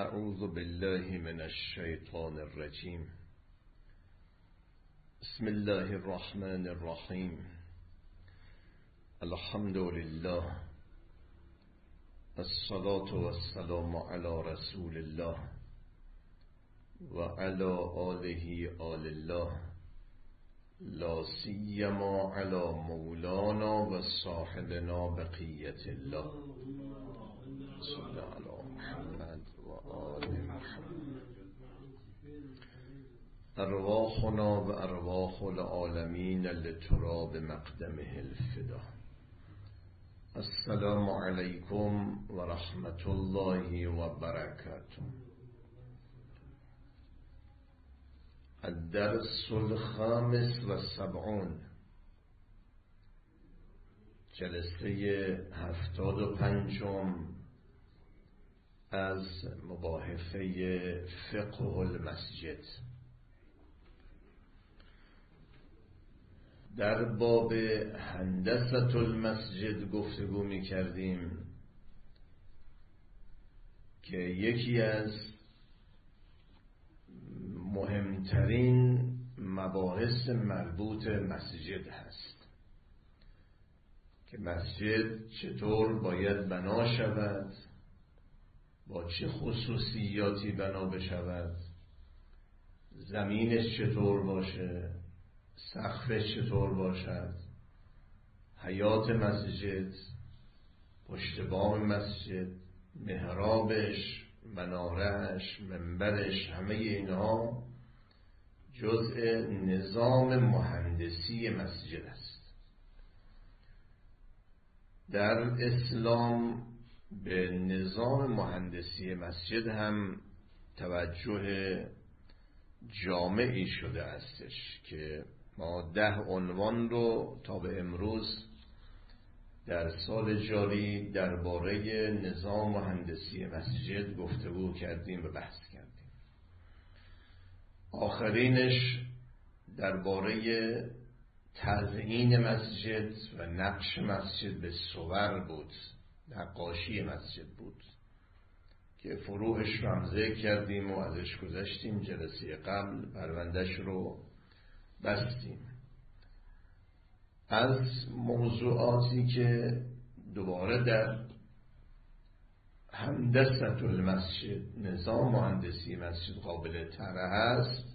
اعوذ بالله من الشیطان الرجیم. بسم الله الرحمن الرحیم. الحمد لله، الصلاة والسلام علی رسول الله و علی آله آل الله، لا سیما علی مولانا و صاحبنا بقیت الله. صلی علی محمد و آل محمد. ارواحنا و ارواح العالمین لتراب مقدمه الفدا. السلام علیکم و رحمت الله و برکاته. الدرس الخامس و سبعون، جلسه 75 از مباحثه فقه المسجد. در باب هندسة المسجد گفتگو می کردیم که یکی از مهمترین مباحث مربوط مسجد هست که مسجد چطور باید بنا شود، با چه خصوصیاتی بنا بشود، زمینش چطور باشه، سقفش چطور باشد، حیاط مسجد، پشت بام مسجد، محرابش، منارهش، منبرش، همه اینها جزء نظام مهندسی مسجد است. در اسلام به نظام مهندسی مسجد هم توجه جامعی شده استش که ما 10 عنوان رو تا به امروز در سال جاری درباره نظام مهندسی مسجد گفتگو کردیم و بحث کردیم. آخرینش درباره تزیین مسجد و نقش مسجد به صور بود، نقاشی مسجد بود که فروعش رو هم ذکر کردیم و ازش گذشتیم. جلسه قبل پروندهش رو بستیم. از موضوعاتی که دوباره در هندسة المسجد، نظام مهندسی مسجد، قابل طرح است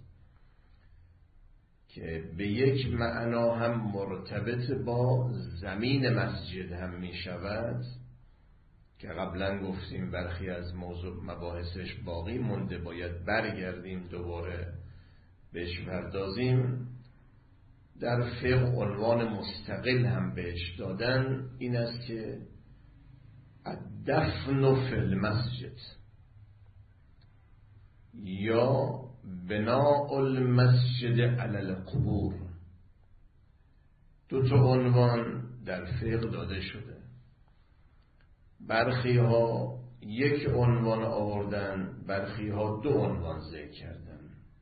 که به یک معنا هم مرتبط با زمین مسجد هم می شود که قبلا گفتیم برخی از موضوع مباحثش باقی مونده، باید برگردیم دوباره بهش پردازیم. در فقه عنوان مستقل هم بهش دادن این است که الدفن فی المسجد یا بناء المسجد علی القبور. 2 عنوان در فقه داده شده. برخی ها 1 عنوان آوردن، برخی ها 2 عنوان ذکر کردن.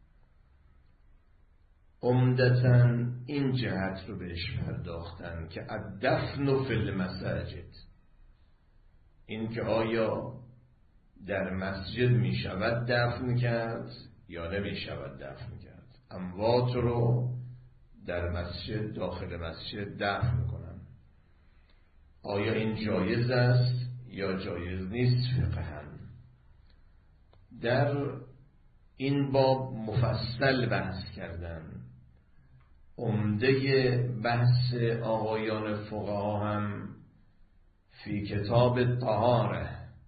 عمدتاً این جهت رو بهش پرداختن که الدفن فی المساجد، این که آیا در مسجد می شود دفن کرد یا نمی شود دفن کرد. اموات رو در مسجد، داخل مسجد دفن کنن، آیا این جایز است یا جایز نیست فقهاً. در این باب مفصل بحث کردن. عمده بحث آقایان فقها هم فی کتاب طهاره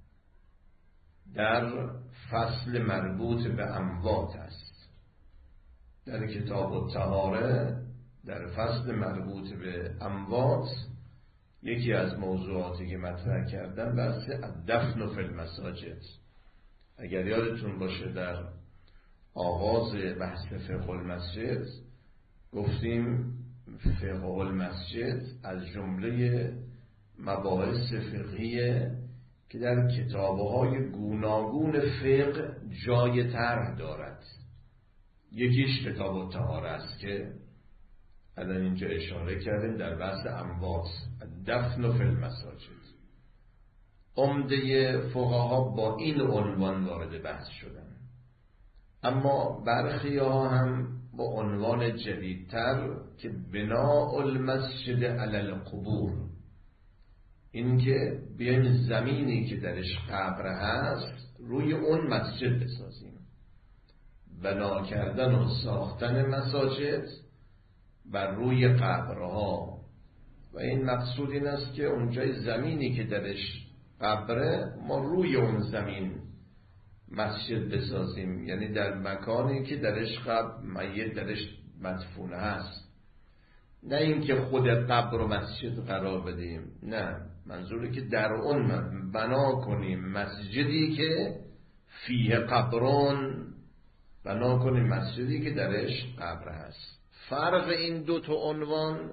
در فصل مربوط به اموات است. در کتاب طهاره در فصل مربوط به اموات یکی از موضوعاتی که مطرح کردن بحث الدفن فی المساجد. اگر یادتون باشه در آغاز بحث فقه المسجد گفتیم فقه المسجد از جمله مباحث فقهیه که در کتاب‌های گوناگون فقه جای طرح دارد. یکیش کتاب طهاره است که الان اینجا اشاره کردیم در بحث اموات، دفن فی المساجد. عمده فقها با این عنوان وارد بحث شدن، اما برخی ها هم با عنوان جدیدتر که بناء المسجد علی القبور، این که بیایم زمینی که درش قبر هست روی اون مسجد بسازیم. بنا کردن و ساختن مساجد بر روی قبرها، و این مقصود این است که اونجای زمینی که درش قبره ما روی اون زمین مسجد بسازیم، یعنی در مکانی که درش قبر میت درش مدفون هست، نه اینکه خود قبر و مسجد قرار بدیم، نه، منظوری که در اون بنا کنیم مسجدی که فیه قبرون، بنا کنیم مسجدی که درش قبر هست. فرق این دو تا عنوان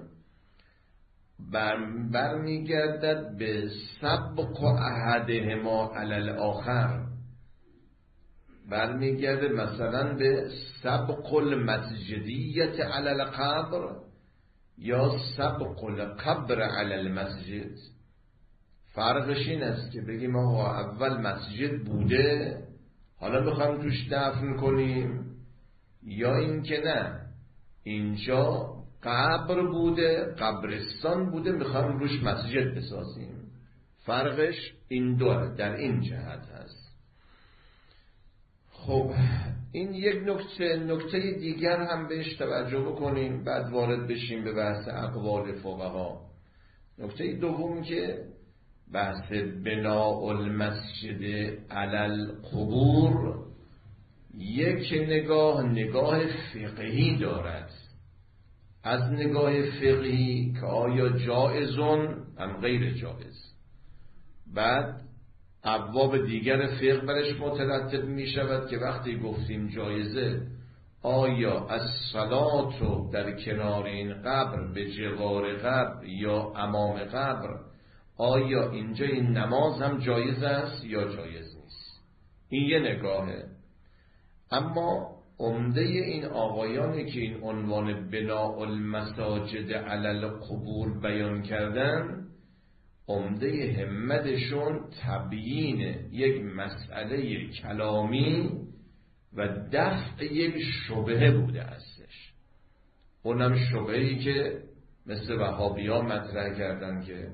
برمیگردد به سبق احدهما علی الاخر، برمیگرده مثلا به سبق المسجدیت علی القبر یا سبق القبر علی المسجد. فرقش این است که بگیم آقا اول مسجد بوده حالا میخوایم توش دفن کنیم، یا این که نه اینجا قبر بوده، قبرستان بوده، میخوایم روش مسجد بسازیم. فرقش این دو در این جهت هست. خب این یک نکته دیگر هم بهش توجه بکنیم، بعد وارد بشیم به بحث اقوال فقها. نکته دوم که بحث بناء المسجد علی القبور یک نگاه فقهی دارد. از نگاه فقهی که آیا جائزون ام غیر جائز، بعد ابواب دیگر فقه برش مترتب می شود که وقتی گفتیم جایزه، آیا از صلات رو در کنار این قبر به جوار قبر یا امام قبر، آیا اینجا این نماز هم جایز است یا جایز نیست. این یه نگاهه. اما عمده این آقایانی که این عنوان بناء المساجد علی القبور بیان کردن، عمده همتشون تبیین یک مسئله کلامی و دفع یک شبهه بوده استش. اونم شبهه‌ای که مثل وهابی‌ها مطرح کردن که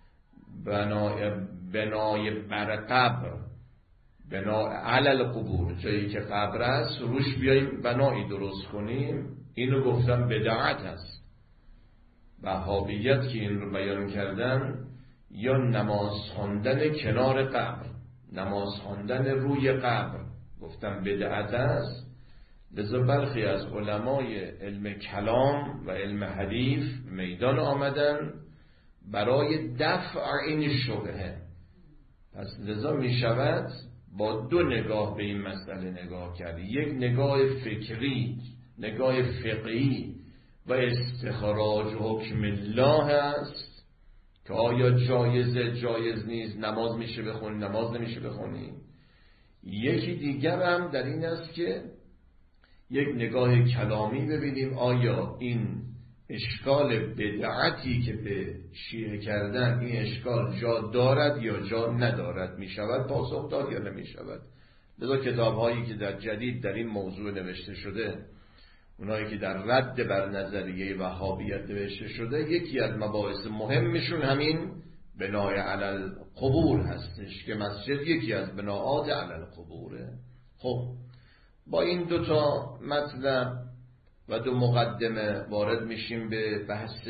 بنای بر قبر، بنا علی القبور، جایی که قبر است روش بیاییم بنایی درست کنیم، اینو گفتم بدعت است. وهابیت که این رو بیان کردن، یا نماز خواندن کنار قبر، نماز خواندن روی قبر، گفتم بدعت است. لذا برخی از علمای علم کلام و علم حدیث میدان آمدن برای دفع این شبهه. پس لذا می شود با دو نگاه به این مسئله نگاه کرد. یک نگاه فکری، نگاه فقهی و استخراج حکم الله است که آیا جایزه جایز نیست، نماز میشه بخونی نماز نمیشه بخونی. یکی دیگر هم در این است که یک نگاه کلامی ببینیم آیا این اشکال بدعتی که به شیعه کردن، این اشکال جا دارد یا جا ندارد، می شود پاسخ داد یا نمی شود. لذا کتاب هایی که در جدید در این موضوع نوشته شده، اونایی که در رد بر نظریه وهابیت نوشته شده، یکی از مباحث مهمشون همین بنای علی القبور هستش که مسجد یکی از بناءات علی القبوره. خب با این دوتا مطلب و دو مقدمه وارد میشیم به بحث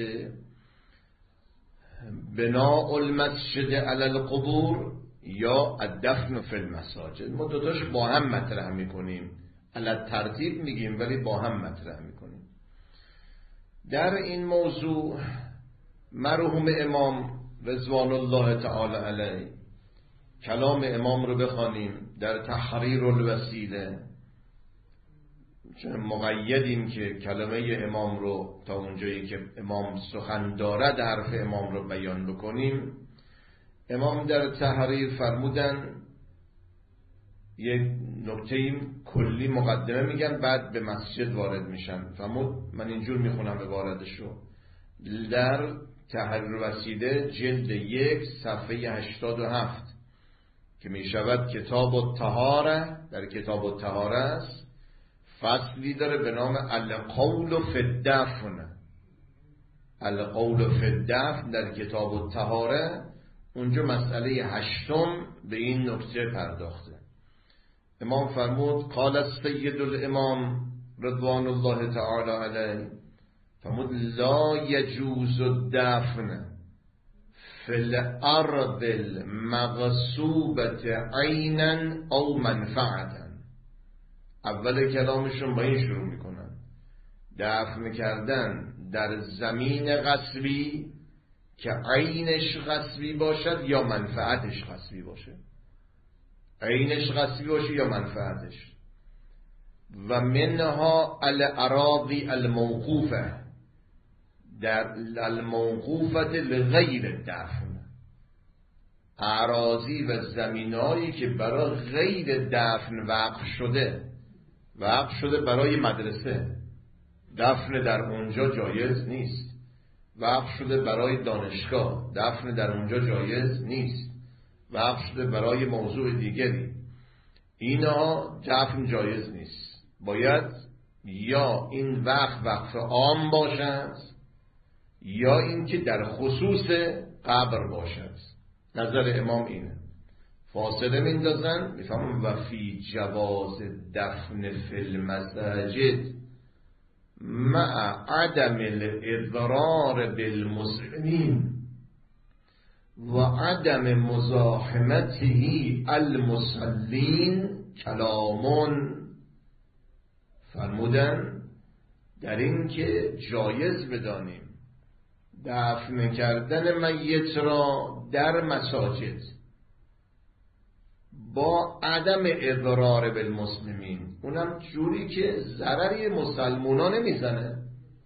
بناء المسجد علی القبور یا الدفن فی المساجد. ما دوتاش با هم مطرح میکنیم، علی ترتیب میگیم ولی با هم مطرح میکنیم. در این موضوع مرحوم امام رضوان الله تعالی علیه، کلام امام رو بخوانیم در تحریر الوسیله، چون مقیدیم که کلمه امام رو تا اونجایی که امام سخن دارد حرف امام رو بیان بکنیم. امام در تحریر فرمودن یک نکته کلی مقدمه میگن، بعد به مسجد وارد میشن. فرمود من اینجور میخونم عبارتشو در تحریر وسیله جلد 1 صفحه 87: که می شود کتاب الطهاره، در کتاب الطهاره است، فصلی داره به نام القول فی الدفن. القول فی الدفن در کتاب الطهاره، اونجا مسئله 8 به این نکته پرداخته. امام فرمود قال السید الامام رضوان الله تعالی علیه، فرمود لا یجوز الدفن فی الارض المغصوبة عینا او منفعتا. اول کلامشون با این شروع میکنن، دفن کردن در زمین غصبی که عینش غصبی باشد یا منفعتش غصبی باشه، عینش غصبی باشه یا منفعتش. و منها الاراضی الموقوفه، در الموقوفه لغیر الدفن، اراضی و زمینایی که برای غیر دفن وقف شده برای مدرسه، دفن در اونجا جایز نیست. وقف شده برای دانشگاه، دفن در اونجا جایز نیست. وقف شده برای موضوع دیگری، اینا دفن جایز نیست. باید یا این وقف عام باشد یا اینکه در خصوص قبر باشد. نظر امام اینه. فاصله میندازن، میفهمون و فی جواز دفن فی المساجد مع عدم الاضرار بالمسلمین و عدم مزاحمته المصلین کلامون. فرمودن در این که جایز بدانیم دفن کردن میت را در مساجد با عدم اضرار بالمسلمین، اونم جوری که ضرری مسلمونا نمیزنه،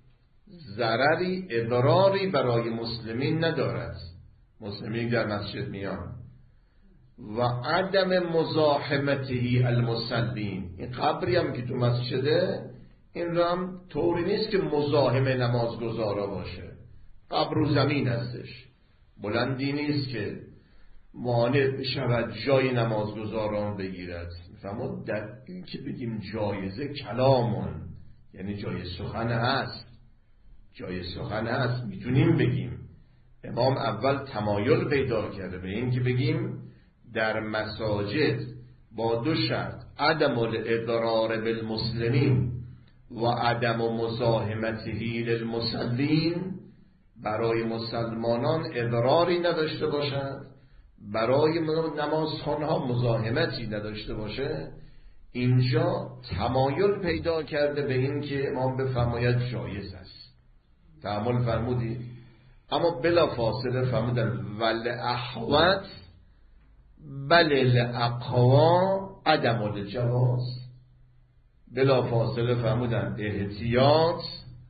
ضرری اضراری برای مسلمین ندارد. مسلمین در مسجد میان و عدم مزاحمته المصلین، این قبری هم که تو مسجده این را هم طوری نیست که مزاحم نمازگزارا باشه، قبر و زمین هستش، بلندی نیست که مانع بشود جای نمازگزاران بگیرد. میفهمون در این که بگیم جایزه کلامون، یعنی جای سخن هست، جای سخن هست میتونیم بگیم. امام اول تمایل پیدا کرده به این که بگیم در مساجد با 2 شرط، عدم الاضرار بالمسلمین و عدم مزاحمته للمصلین، برای مسلمانان اضراری نداشته باشد، برای نمازخوانها مزاحمتی نداشته باشه. اینجا تمایل پیدا کرده به این که امام بفرماید جایز است. تأمل فرمودید. اما بلا فاصله فرمودن ول احوت بل الاقوا عدم الجواز. بلا فاصله فرمودن احتیاط،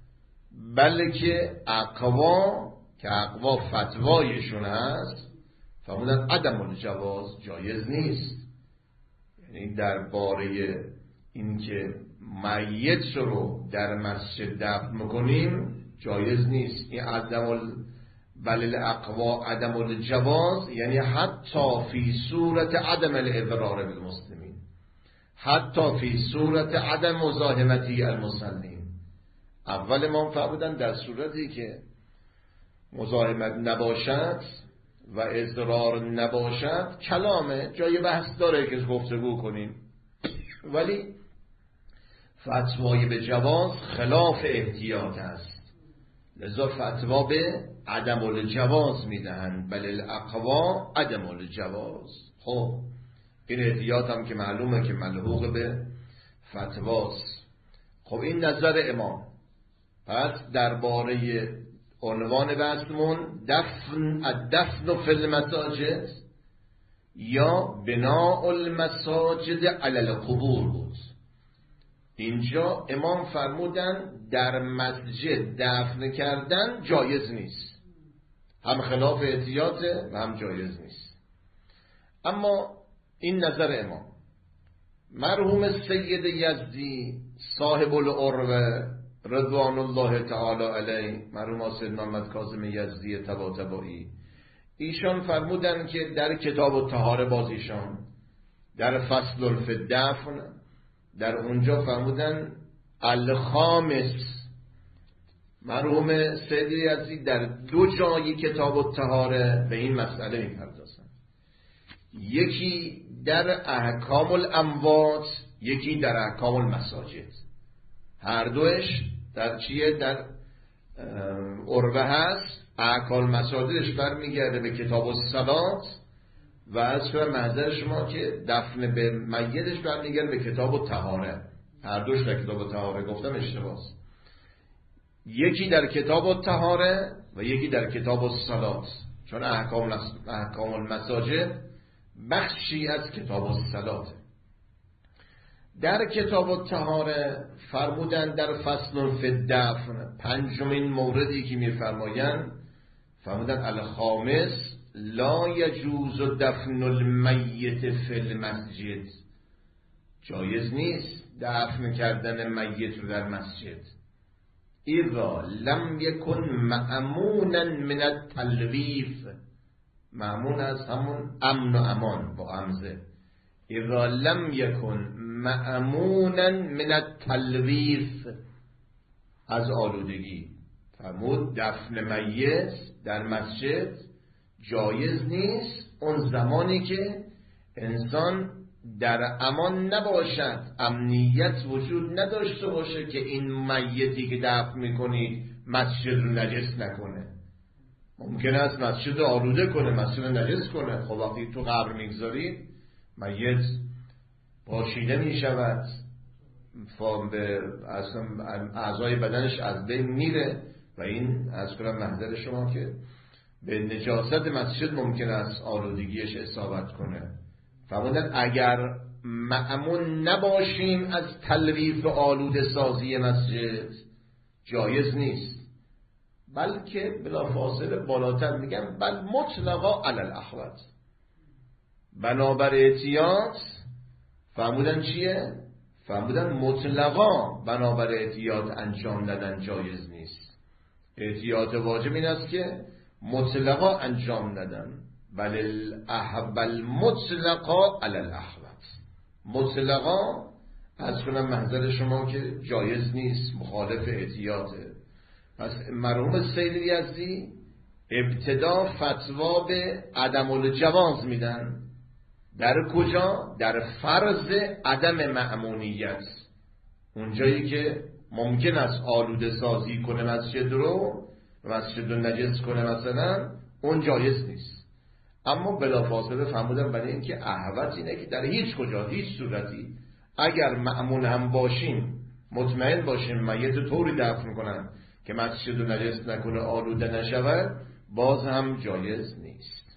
بلکه اقوا که اقوا فتوایشون هست، فرمودن عدم الجواز، جایز نیست. یعنی درباره این که میت رو در مسجد دفن میکنیم جایز نیست. این بل الاقوا عدم الجواز یعنی حتی فی صورت عدم الاضرار بالمسلمین، حتی فی صورت عدم مزاحمتی المصلین. اول ما فرمودن در صورتی که مزاحمت نباشد و اضرار نباشد کلامه، جای بحث داره که گفتگو کنیم، ولی فتوای به جواز خلاف احتیاط است، لذا فتوا به عدم الجواز میدهند، بل الاقوا عدم الجواز. خب این احتیاط هم که معلومه که ملحوق به فتواست. خب این نظر امام. پس درباره عنوان بحثمون الدفن فی المساجد یا بناء المساجد علی القبور بود. اینجا امام فرمودن در مسجد دفن کردن جایز نیست، هم خلاف احتیاطه و هم جایز نیست. اما این نظر امام. مرحوم سید یزدی صاحب العروه رضوان الله تعالی علیه، مرحوم سید محمد کاظم یزدی طباطبایی، ایشان فرمودن که در کتاب الطهاره باز ایشان در فصل فی الدفن در اونجا فرمودن الخامس. مرحوم سید یزدی در 2 جایی کتاب الطهاره به این مسئله می‌پردازن، یکی در احکام الاموات، یکی در احکام المساجد. هر دوش در چیه؟ در عروه هست. احکام مساجدش برمیگرده به کتاب الصلات و از محضر شما که دفن به میتش برمیگرده به کتاب الطهاره. هر دوش در کتاب الطهاره، گفتم اشتباهه. یکی در کتاب الطهاره و یکی در کتاب الصلات، چون احکام المساجد بخشی از کتاب الصلات. در کتاب الطهاره فرمودن در فصل فی الدفن 5مین موردی که میفرمایند، فرمودن الخامس لا یجوز دفن المیت فی المسجد. جایز نیست دفن کردن میت رو در مسجد. اذا لم یکن مأمونا من التلویف. مأمون از همون امن و امان با همزه. اذا لم یکن مأمونا من التلویف، از آلودگی. فرمود دفن میت در مسجد جایز نیست اون زمانی که انسان در امان نباشد، امنیت وجود نداشته باشه که این میتی که دفن میکنید مسجد رو نجس نکنه. ممکن است مسجد رو آلوده کنه، مسجد رو نجس کنه. خب وقتی تو قبر میگذارید میت پاشیده میشود، اعضای بدنش از بین میره و این از کنم محضر شما که به نجاست مسجد ممکن است آلودگیش اصابت کنه. فرمودن اگر مأمون نباشیم از تلویف و آلوده سازی مسجد جایز نیست، بلکه بلافاصله بالاتر میگن بل مطلقا علی الاحوط، بنابر احتیاط. فرمودن چیه؟ فرمودن مطلقا بنابر احتیاط انجام دادن جایز نیست. احتیاط واجب این است که مطلقا انجام دادن، بل مطلقا علی الاحوط. مطلقا از کنم محضر شما که جایز نیست، مخالف احتیاطه. پس مرحوم سید یزدی ابتدا فتوا به عدم الجواز میدن. در کجا؟ در فرض عدم مأمونیت. اونجایی که ممکن است آلوده سازی کنه مسجد رو نجس کنه مثلا، اون جایز نیست. اما بلافاصله فرمودن برای این که احوط اینه که در هیچ کجا، هیچ صورتی اگر مأمون هم باشیم، مطمئن باشیم میت طوری دفن کنن که مسجد رو نجس نکنه، آلوده نشود، باز هم جایز نیست.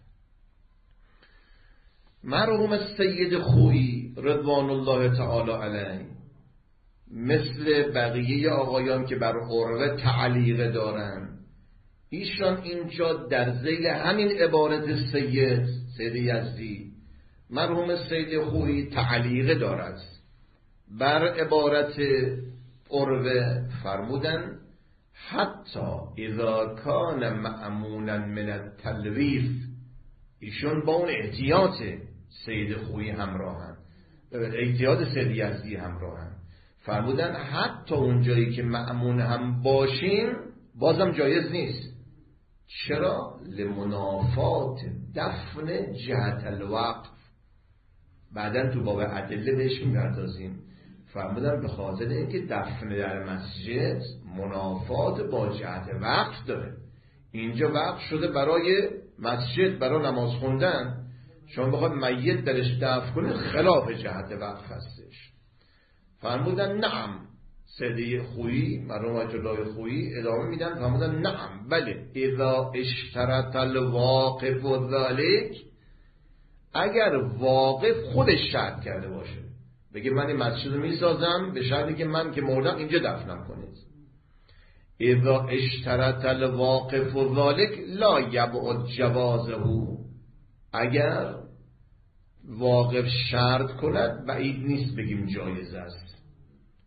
مرحوم سید خویی رضوان الله تعالی علیه مثل بقیه آقایان که بر عروه تعلیق دارن، ایشان اینجا در ذیل همین عبارت سید یزدی، مرحوم سید خویی تعلیق دارد بر عبارت عروه. فرمودن حتی اذا کان مأمونا من التلویف. ایشون با اون احتیاط سید خویی همراهن، احتیاط سید یزدی همراهن. فرمودن حتی اون جایی که مأمون هم باشیم بازم جایز نیست. چرا؟ لمنافات دفن جهت الوقف. بعدن تو باب ادله بهش می‌پردازیم. فرمودن به خاطر اینکه دفن در مسجد منافات با جهت وقف داره. اینجا وقف شده برای مسجد، برای نماز خوندن. شما بخواد میت درش دفن کنه خلاف جهت وقف هستش. فرمودن نعم. سید خویی، مرحوم آیت الله خویی ادامه میدن، فرمودن نعم بله اذا اشترط الواقف و ذالک، اگر واقف خودش شرط کرده باشه، بگه من این مسجد رو میسازم به شرطی که من که مردم اینجا دفنم کنید. اذا اشترط الواقف و ذالک لا یبعد جوازه. اگر واقف شرط کند بعید نیست بگیم جایز است.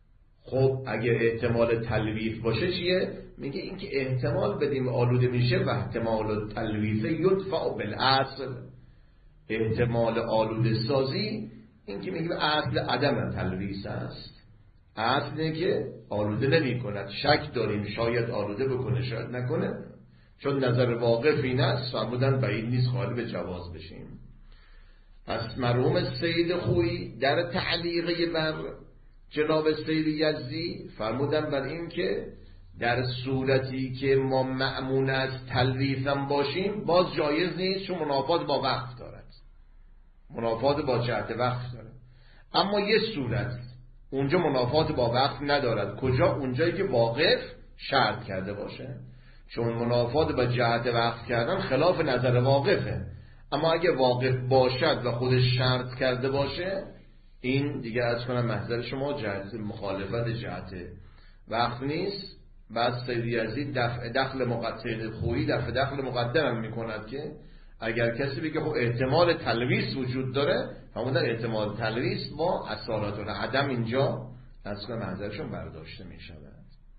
خب اگه احتمال تلویث باشه چیه؟ میگه اینکه احتمال بدیم آلوده میشه و احتمال تلویث یدفع بالاصل. احتمال آلوده سازی این که میگه اصل عدم تلویث است، اصل اینه که آلوده نمی کند. شک داریم شاید آلوده بکنه شاید نکنه، چون نظر واقف این است فرمودن بعید نیست خالی به جواز بشیم. پس مرحوم سید خویی در تعلیقه بر جناب سید یزدی فرمودن بر این که در صورتی که ما مأمون از تلویث هم باشیم باز جایز نیست، چون منافات با وقف دارد، منافات با جهت وقف دارد. اما یه صورت اونجا منافات با وقف ندارد. کجا؟ اونجایی که واقف شرط کرده باشه، چون منافات با جهت وقف کردن خلاف نظر واقفه. اما اگه واقف باشد و خودش شرط کرده باشه، این دیگه از کنم محضر شما جهت مخالفت جهت وقف نیست. بعد سید یزید دخل مقدم میکند که اگر کسی بگه خب احتمال تلویث وجود داره، همون احتمال تلویث با اصالت العدم اینجا از کنم محضرشون برداشته میشود.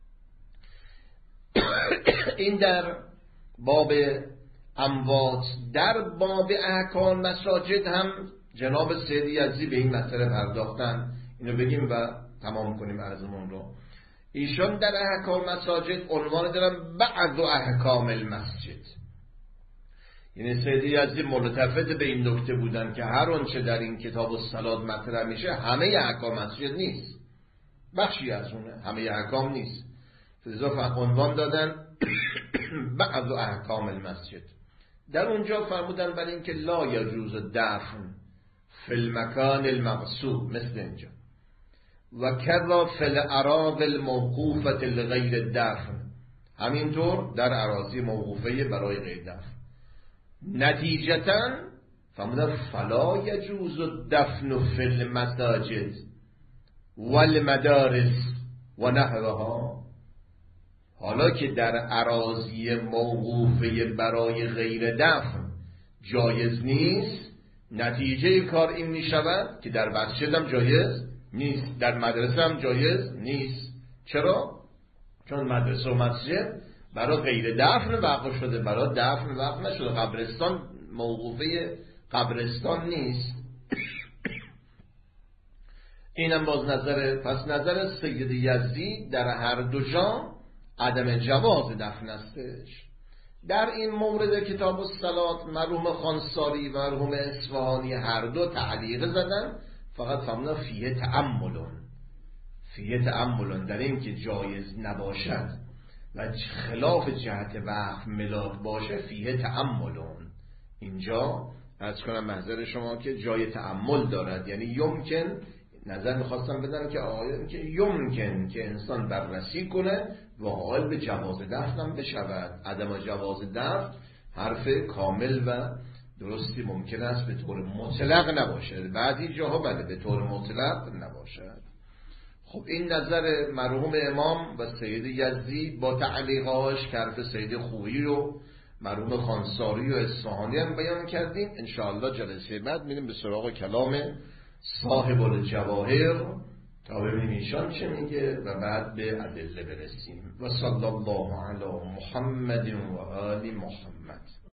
این در باب اموات. در باب احکام مساجد هم جناب سید یزدی به این مسئله پرداختن. اینو بگیم و تمام کنیم عرضمون رو. ایشان در احکام مساجد عنوان دارن بعض احکام المسجد. یعنی سید یزدی ملتفت به این نکته بودن که هر آنچه در این کتاب الصلات مطرح میشه همه احکام مسجد نیست، بخشی از اونه، همه احکام نیست. لذا عنوان دادن بعض احکام المسجد. در اونجا فرمودن بر این که لا یجوز دفن فی المکان المغصوب، مثل اینجا، و کذا فی الاراضی الموقوفه لغیر دفن، همینطور در اراضی موقوفه برای غیر دفن. نتیجتا فرمودن فلا یجوز دفن فی المساجد والمدارس و نحوها. حالا که در اراضی موقوفه برای غیر دفن جایز نیست، نتیجه کار این می شود که در مسجد هم جایز نیست، در مدرسه هم جایز نیست. چرا؟ چون مدرسه و مسجد برای غیر دفن وقف شده، برای دفن وقف نشده. قبرستان موقوفه قبرستان نیست. اینم باز نظر، پس نظر سید یزدی در هر دو جا عدم جواز دفن استش. در این مورد کتاب الصلات مرحوم خانساری و مرحوم اصفهانی هر دو تعلیق زدن، فقط فرمودن فیه تأملون در این که جایز نباشد و خلاف جهت وقف ملاک باشه، فیه تأملون. اینجا از کنم محضر شما که جای تأمل دارد، یعنی یمکن، نظر میخواستم بدم که آیا که یمکن که انسان بررسی کنه و حال به جواز دفن هم بشود. عدم جواز دفن حرف کامل و درستی ممکن است به طور مطلق نباشد، بعضی جاها بله به طور مطلق نباشد. خب این نظر مرحوم امام و سید یزدی با تعلیقاش که حرف سید خویی و مرحوم خانساری و اصفهانی هم بیان کردیم. انشاءالله جلسه بعد میریم به سراغ کلام صاحب الجواهر تا ببینیم ایشان چه میگه و بعد به ادله برسیم. و صلی الله علی محمد و آل محمد.